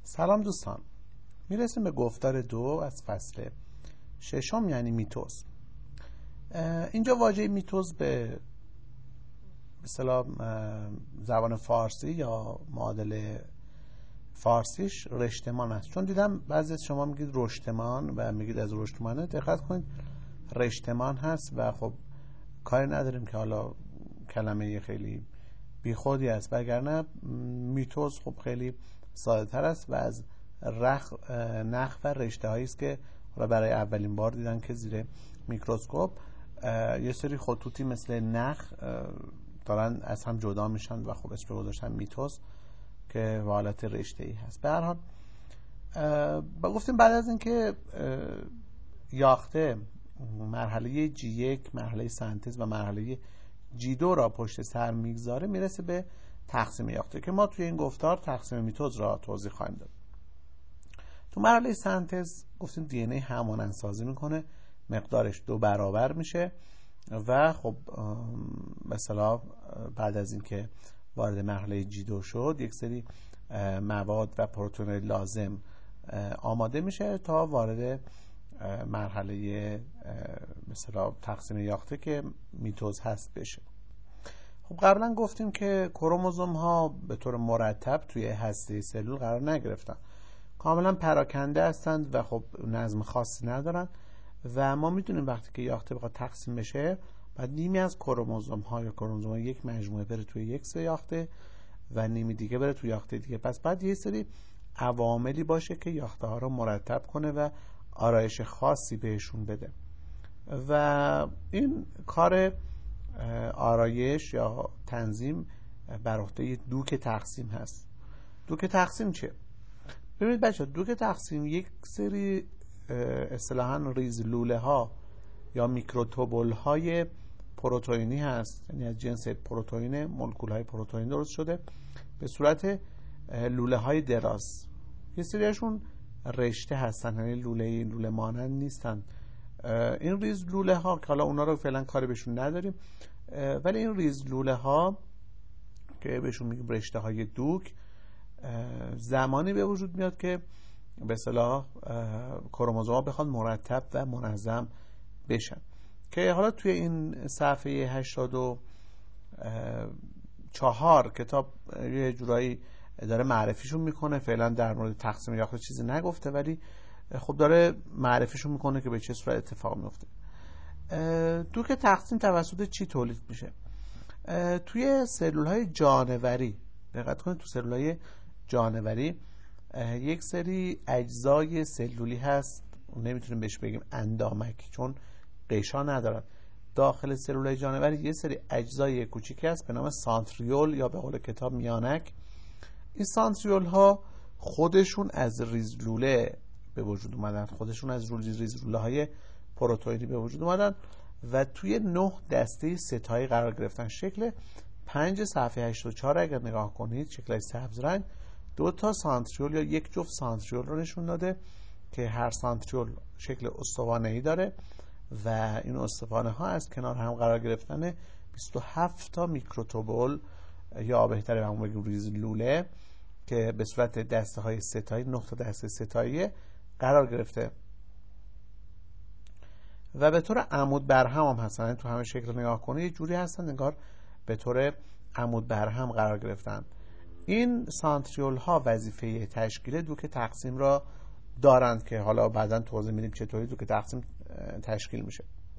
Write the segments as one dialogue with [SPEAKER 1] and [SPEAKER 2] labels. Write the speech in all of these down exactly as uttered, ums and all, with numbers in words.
[SPEAKER 1] سلام دوستان، میرسیم به گفتار دو از فصل ششم یعنی میتوز. اینجا واژه میتوز به اصطلاح زبان فارسی یا معادل فارسیش رشتمان است. چون دیدم بعضی از شما میگید رشتمان و میگید از رشتمانه، دقت کنید رشتمان هست و خب کاری نداریم که حالا کلمه خیلی بیخودی است، وگرنه میتوز خب خیلی ساده تر است و از رخ نخ و رشته هایی است که حالا برای اولین بار دیدن که زیر میکروسکوپ یه سری خطوطی مثل نخ دارن از هم جدا میشن و خب اسم گذاشتن میتوز که به حالت رشته ای هست. به هر حال با گفتیم بعد از اینکه یاخته مرحله جی یک، مرحله سنتز و مرحله جی دو را پشت سر میگذاره، میرسه به تقسیم یاخته که ما توی این گفتار تقسیم میتوز را توضیح خواهیم داد. تو مرحله سنتز گفتیم دی ان ای همانندسازی میکنه، مقدارش دو برابر میشه و خب مثلا بعد از اینکه وارد مرحله جی دو شد یک سری مواد و پروتئین لازم آماده میشه تا وارد مرحله مثلا تقسیم یاخته که میتوز هست بشه. خب قبلا گفتیم که کروموزوم ها به طور مرتب توی هسته سلول قرار نگرفتن، کاملا پراکنده هستند و خب نظم خاصی ندارن و ما میدونیم وقتی که یاخته بخواد تقسیم بشه بعد نیمی از کروموزوم ها یا کروموزوم ها یک مجموعه بره توی یک سه یاخته و نیمی دیگه بره توی یاخته دیگه. پس بعد یه سری عواملی باشه که یاخته ها رو مرتب کنه و آرایش خاصی بهشون بده و این کار آرایش یا تنظیم بر عهده دوک تقسیم هست. دوک تقسیم چیه؟ ببینید بچه، دوک تقسیم یک سری اصطلاحاً ریز لوله ها یا میکروتوبول های پروتئینی هست، یعنی از جنس پروتئین، مولکول های پروتئین درست شده به صورت لوله های دراز. یه سریشون رشته هستن، یعنی لوله لوله مانند نیستن. این ریز لوله ها که حالا اونا رو فعلا کاری بهشون نداریم، ولی این ریز لوله ها که بهشون میگیم رشته های دوک زمانی به وجود میاد که به اصطلاح کروموزوم‌ها بخواد مرتب و منظم بشن، که حالا توی این صفحه هشتاد و چهار کتاب یه جورایی داره معرفیشون میکنه. فعلا در مورد تقسیم یاخته چیزی نگفته ولی خب داره معرفیشون میکنه که به چه صورت اتفاق میفته. دوک تقسیم توسط چی تولید میشه؟ توی سلول های جانوری، دقت کنید تو سلول های جانوری یک سری اجزای سلولی هست، نمیتونیم بهش بگیم اندامک چون قشا ندارن. داخل سلول های جانوری یه سری اجزای کوچیکی هست به نام سانتریول یا به قول کتاب میانک. این سانتریول ها خودشون از ریزلوله به وجود اومدن، خودشون از ریزلوله های پروتئینی به وجود اومدن و توی نه دسته ستایی قرار گرفتن. شکل پنج صفحه هشتاد و چهار اگر نگاه کنید، شکل سبز رنگ دو تا سانتریول یا یک جفت سانتریول رو نشون داده که هر سانتریول شکل استوانه‌ای داره و این استوانه ها از کنار هم قرار گرفتن بیست و هفت تا میکروتوبول یا بهتره همون بگیم ریز لوله که به صورت دسته های ستایی، نه تا دسته ستایی قرار گرفته و به طور عمود برهم هم هستن. تو همه شکل نگاه کنید یه جوری هستن انگار به طور عمود برهم قرار گرفتن. این سانتریول ها وظیفه تشکیل دوک تقسیم را دارند که حالا بعداً توضیح میدیم چطوری دوک تقسیم تشکیل میشه.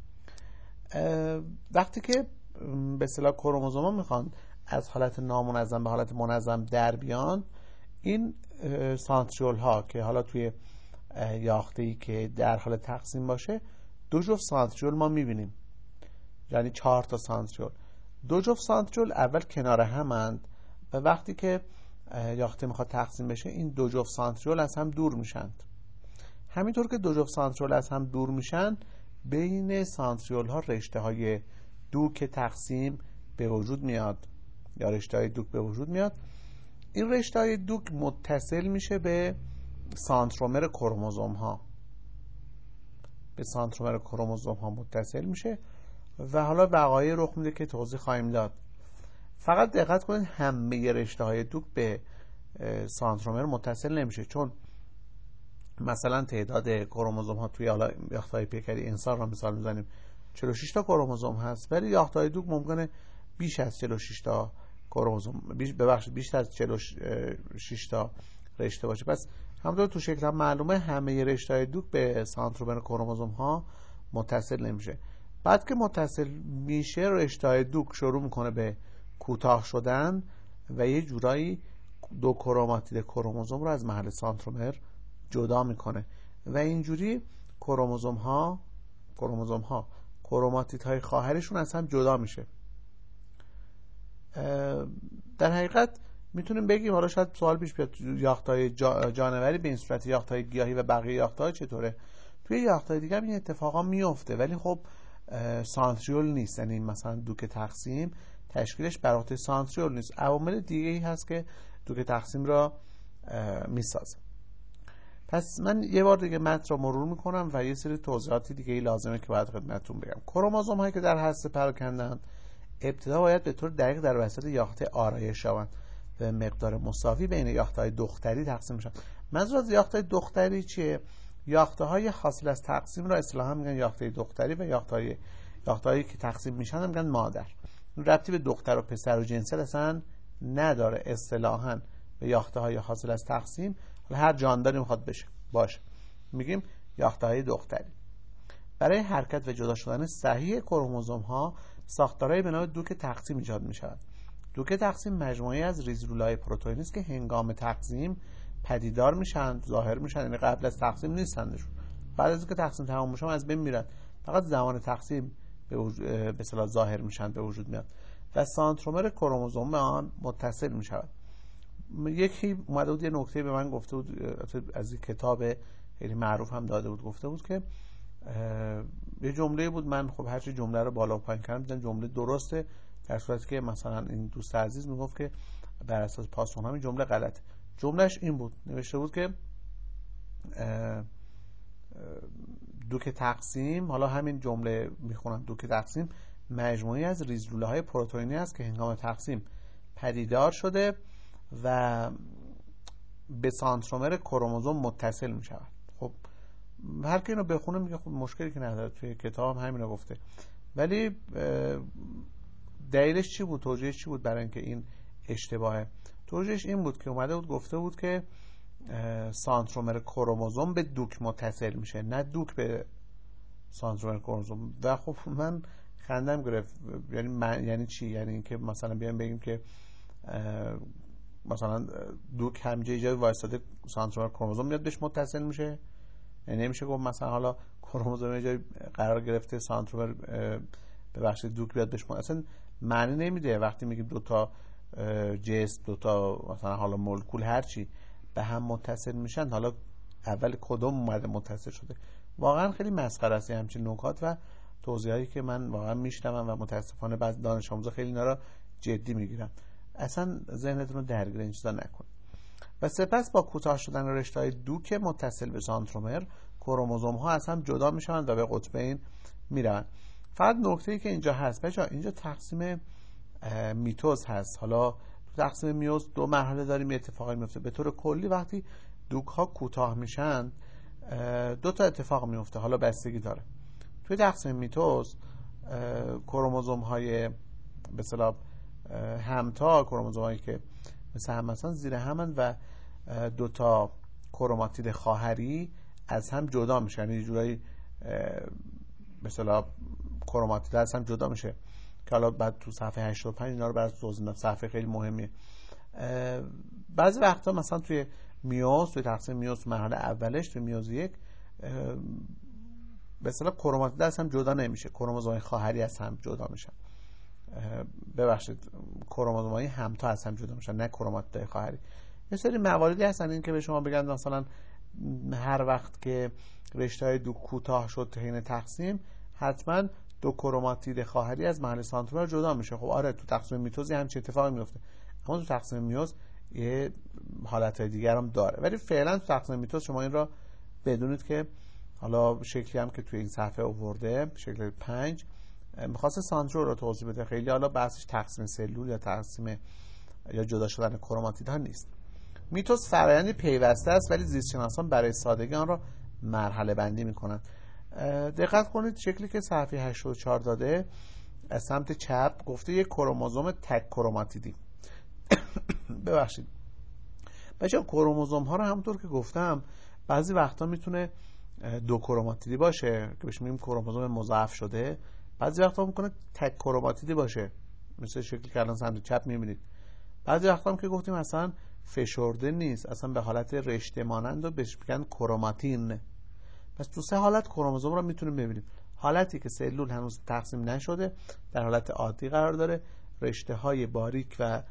[SPEAKER 1] وقتی که به اصطلاح کروموزوم‌ها میخوان از حالت نامنظم به حالت منظم در بیان، این سانتریول ها که حالا توی یاخته‌ای که در حال تقسیم باشه دو جفت سانتریول ما میبینیم، یعنی چهار تا سانتریول. دو جفت سانتریول اول کنار همند و وقتی که یاخته میخواد تقسیم بشه این دو جفت سانتریول از هم دور میشن. همینطور که دو جفت سانتریول از هم دور میشن بین سانتریول ها رشته های دوک تقسیم به وجود میاد یا رشته های دوک به وجود میاد. این رشته های دوک متصل میشه به سانترومر کروموزوم ها، به سانترومر کروموزوم ها متصل میشه و حالا وقایع رخ میده که توضیح خواهیم داد. فقط دقت کنید همه رشته های دوک به سانترومر متصل نمیشه، چون مثلا تعداد کروموزوم ها توی حالا یافته‌های پیکری انسان را مثال میزنیم چهل و شش تا کروموزوم هست، ولی یافته‌های دوک ممکنه بیش از چهل و شش تا کروموزوم بیش ببخشید بیش از چهل و شش تا رشته باشه. پس همونطور تو شکل هم معلومه همه رشته‌های دوک به سانترومر کروموزوم ها متصل نمیشه. بعد که متصل میشه رشته‌های دوک شروع میکنه به کوتاه شدن و یه جورایی دو کروماتید کروموزوم رو از محل سانترومر جدا میکنه و اینجوری کروموزوم ها کروموزوم ها کروماتیدهای خواهرشون از هم جدا میشه. در حقیقت میتونیم بگیم، حالا شاید سوال پیش بیاد، یافته‌های جانوری به این صورت یافته‌های گیاهی و بقیه یافته‌ها چطوره؟ توی یافته‌های دیگه هم این اتفاقا میفته، ولی خب سانتریول نیست، یعنی مثلا دوک تقسیم تشکیلش بر عهده سانتریول نیست، عوامل دیگه ای هست که دوک تقسیم را میسازه. پس من یه بار دیگه متن رو مرور میکنم و یه سری توضیحاتی دیگه ای لازمه که باید خدمتتون بگم. کروموزوم هایی که در هسته پراکندن ابتدا باید به طور دقیق در وسط یافته آرایش شوند و مقدار مساوی بین یافته‌های دختری تقسیم میشن. منظور از یافته‌های دختری چیه؟ یافته‌های حاصل از تقسیم را اصطلاحاً میگن یافته‌های دختری و یافته‌های یافته‌هایی که تقسیم میشن میگن مادر. ربطی به دختر و پسر و جنسیت اصلا نداره، اصطلاحاً به یافته‌های حاصل از تقسیم هر جانداری میخواد بشه باشه میگیم یافته‌های دختری. برای حرکت و جدا شدن صحیح کروموزوم ها ساختارهای به نام دوک تقسیم ایجاد می شود. دوک تقسیم مجموعه از ریزروله‌های پروتئینی است که هنگام تقسیم پدیدار میشن، ظاهر میشن، یعنی قبل از تقسیم نیستندشون، بعد از اینکه تقسیم تمام میشه از بین میرن، فقط زمان تقسیم به وجود به اصطلاح ظاهر میشن، به وجود میاد و سانترومر کروموزوم به آن متصل میشود. یکی اومده بود یه نکته به من گفته بود از یک کتاب خیلی معروف هم داده بود، گفته بود که یه جمله بود، من خب هر چی جمله رو بالا و پایین کردم دیدم جمله درسته، در صورتی که مثلا این دوست عزیز میگفت که بر اساس پاسخ همین جمله غلطه. جملهش این بود، نوشته بود که دوک تقسیم، حالا همین جمله میخونم، دوک تقسیم مجموعی از ریزلوله‌های پروتئینی است که هنگام تقسیم پدیدار شده و به سانترومر کروموزوم متصل می شود. خب هر کی اینو بخونه میگه خب مشکلی که نداره، توی کتاب هم همینو گفته، ولی دلیلش چی بود؟ توجیهش چی بود برای اینکه این اشتباهه؟ توجیهش این بود که اومده بود گفته بود که سانترومر کروموزوم به دوک متصل میشه، نه دوک به سانترومر کروموزوم. و خب من خندم گرفت، یعنی من یعنی چی؟ یعنی اینکه مثلا بیایم بگیم که مثلا دوک همجای جای وایساده سانترومر کروموزوم میاد بهش متصل میشه، یعنی نمیشه گفت مثلا حالا کروموزوم جای قرار گرفته سانترومر ببخشید دوک بیاد بهش متصل، اصلا معنی نمیده. وقتی میگیم دو تا جسم، دو تا مثلا حالا مولکول هر چی به هم متصل میشن، حالا اول کدوم اومده متصل شده؟ واقعا خیلی مسخره است همچین نکات و توضیحاتی که من واقعا میشنوم و متاسفانه بعضی دانش آموزا خیلی اینا رو جدی میگیرن. اصلا ذهنتون رو درگیر این چیزا نکن. و سپس با کوتاه شدن رشته‌های دوک متصل به سانترومر کروموزوم ها از هم جدا میشوند و به قطبین میروند. فقط نکته‌ای که اینجا هست بچه‌ها، اینجا تقسیم میتوز هست. حالا تو تقسیم میوز دو مرحله داریم، اتفاقی میفته. به طور کلی وقتی دوک ها کوتاه میشن دو تا اتفاق میفته، حالا بستگی داره. توی تقسیم میتوز کروموزوم های به اصطلاح همتا، کروموزوم هایی که مثل هم مثلا زیر همن و دو تا کروماتید خواهری از هم جدا میشن، یعنی جورایی به اصطلاح کروماتید از هم جدا میشه که حالا بعد تو صفحه هشتاد و پنج اینا رو براتون توضیح میدم، صفحه خیلی مهمیه. بعضی وقتا مثلا توی میوز، توی تقسیم میوز مرحله اولش، توی میوز یک به اصطلاح کروماتید از هم جدا نمیشه، کروموزوم خواهری از هم جدا میشن، ببخشید کروموزوم های همتا از هم جدا میشن، نه کروماتید خواهری. یه سری مواردی هستن این که به شما بگن مثلا هر وقت که رشته های دو کوتاه شد حین تقسیم حتما دو کروماتید خواهری از محل سانترومر جدا میشه. خب آره، تو تقسیم میتوزی همچین اتفاقی میفته، اما تو تقسیم میوز یه حالتهای دیگر هم داره. ولی فعلا تو تقسیم میتوز شما این را بدونید که حالا شکلی هم که توی این صفحه آورده، شکل پنج، میخواسته سانترول رو توضیح بده. خیلی حالا بحثش تقسیم سلول یا تقسیم یا جدا شدن کروماتید ها نیست. میتوز فرآیندی پیوسته است، ولی زیستشناسان برای سادگی آن را مرحله بندی میکنند. دقت کنید شکلی که صفحه هشتاد و چهار داده از سمت چپ گفته یک کروموزوم تک کروماتیدی. ببخشید بچه‌ها، کروموزوم ها رو همونطور که گفتم بعضی وقتا میتونه دو کروماتیدی باشه که بهش میگیم کروموزوم مضاعف شده، بعضی وقتا میکنه تک کروماتیدی باشه مثل شکلی که الان سمت چپ میبینید. بعضی وقتا هم که گفتیم اصلا فشرده نیست، اصلا به حالت رشته مانند و بهش میگن کروماتین. پس تو سه حالت کروموزوم رو میتونیم ببینیم. حالتی که سلول هنوز تقسیم نشده در حالت عادی قرار داره، رشته های باریک و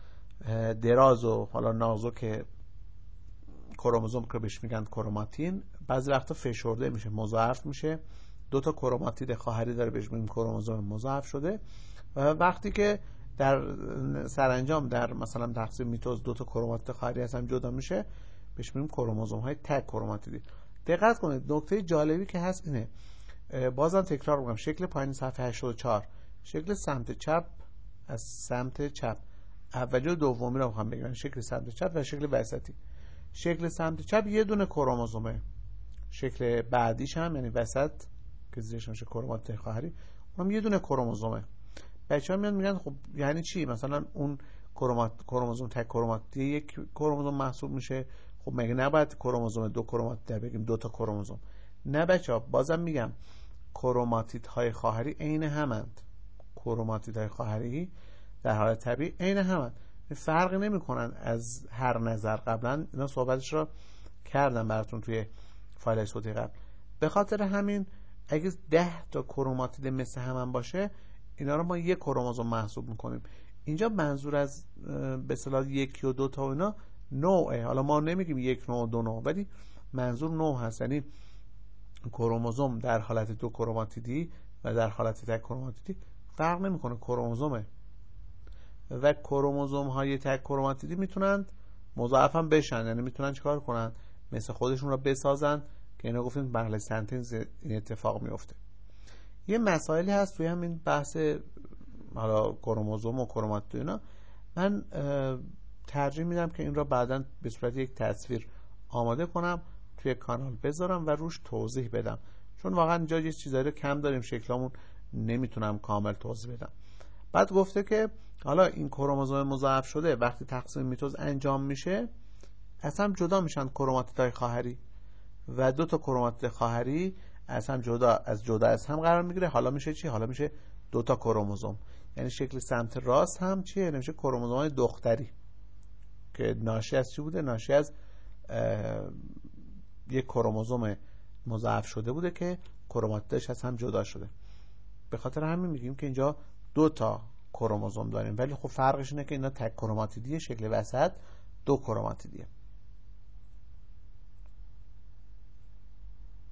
[SPEAKER 1] دراز و حالا نازک کروموزوم که بهش میگن کروماتین بعضی وقتا فشرده میشه، مضاعف میشه، دو تا کروماتید خواهری داره بهش میگیم کروموزوم مضاعف شده. و وقتی که در سرانجام در مثلا تقسیم میتوز دو تا کروماتید خواهری از هم جدا میشه بهش میگیم کروموزوم های تک کروماتیدی. دقت کنید نکته جالبی که هست اینه، بازم تکرار میکنم، شکل پایین صفحه هشتاد و چهار شکل سمت چپ از سمت چپ اولی و دومی رو میخوام بگم، شکل سمت چپ و شکل وسطی. شکل سمت چپ یه دونه کروموزومه، شکل بعدیش هم یعنی وسط که زیرش میشه کروماتید خواهری اونم یه دونه کروموزومه. بچه‌ها میان میگن خب یعنی چی؟ مثلا اون کرومات کروموزوم تک کروماتید یک کروموزوم محسوب میشه، خب مگه نباید کروموزوم دو کروماتید بگیم دو تا کروموزوم؟ نه بچه‌ها، بازم میگم کروماتیدهای خواهری عین همند. کروماتیدهای خواهری در حالت طبیعی عین همند، فرقی نمیکنن از هر نظر. قبلا اینا صحبتش رو کردم براتون توی فایل صوتی قبل. به خاطر همین اگه ده تا کروماتید مثل هم باشه اینا رو ما یک کروموزوم محسوب میکنیم. اینجا منظور از به اصطلاح یک و دو تا اینا نوعه، حالا ما نمیگیم یک نوع و دو نوع، ولی منظور نوع هست، یعنی کروموزوم در حالت دو کروماتیدی و در حالت تک کروماتیدی فرق نمیکنه، کروموزومه. و کروموزوم های تک کروماتیدی میتونن مضاعف هم بشن، یعنی میتونن چیکار کنن؟ مثل خودشون رو بسازن که اینا گفتیم مرحله سنتز این اتفاق میفته. یه مسائلی هست توی همین بحث حالا کروموزوم و کروماتید اینا، من ترجیح میدم که این را بعداً به صورت یک تصویر آماده کنم توی کانال بذارم و روش توضیح بدم، چون واقعا اینجا یه چیزایی رو کم داریم، شکلمون نمیتونم کامل توضیح بدم. بعد گفته که حالا این کروموزوم مضاعف شده وقتی تقسیم میتوز انجام میشه از هم جدا میشن کروماتیدهای خواهری و دو تا کروماتید خواهری از هم جدا از جدا از هم قرار میگیره. حالا میشه چی؟ حالا میشه دو تا کروموزوم. یعنی شکل سمت راست هم چیه؟ نمیشه کروموزوم دختری که ناشی از چی بوده؟ ناشی از یک کروموزوم مضاعف شده بوده که کروماتیدش از هم جدا شده. به خاطر همین میگیم که اینجا دو تا کروموزوم داریم، ولی خب فرقش اینه که اینا تک کروماتیدیه، شکل وسط دو کروماتیدیه.